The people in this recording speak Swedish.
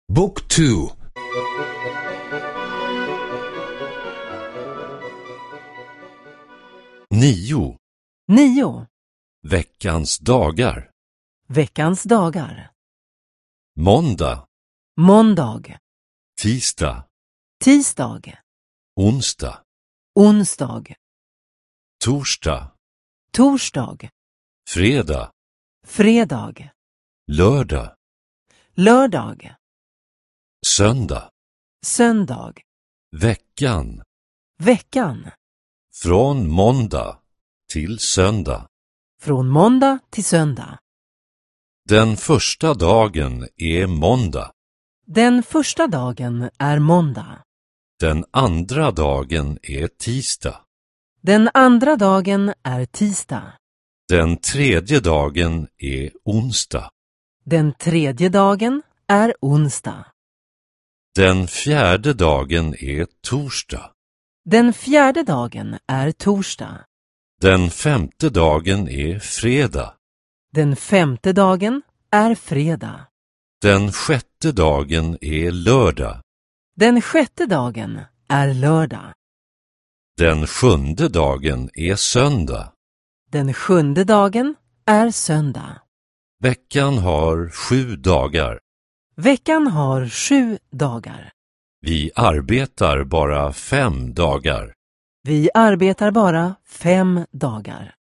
Book 2. 9. 9. Veckans dagar. Veckans dagar. Måndag, Måndag, tisdag, tisdag, onsdag, onsdag, torsdag, torsdag, fredag, fredag, lördag, lördag, söndag. söndag, Veckan, veckan. från måndag till söndag. Från måndag till söndag. Den första dagen är måndag. Den första dagen är måndag. Den andra dagen är tisdag. Den andra dagen är tisdag. Den tredje dagen är onsdag. Den tredje dagen är onsdag. Den fjärde dagen är torsdag. Den fjärde dagen är torsdag. Den femte dagen är fredag. Den femte dagen är fredag. Den sjätte dagen är lördag. Den sjätte dagen är lördag. Den sjunde dagen är söndag. Den sjunde dagen är söndag. Veckan har 7 dagar. Veckan har 7 dagar. Vi arbetar bara 5 dagar. Vi arbetar bara 5 dagar.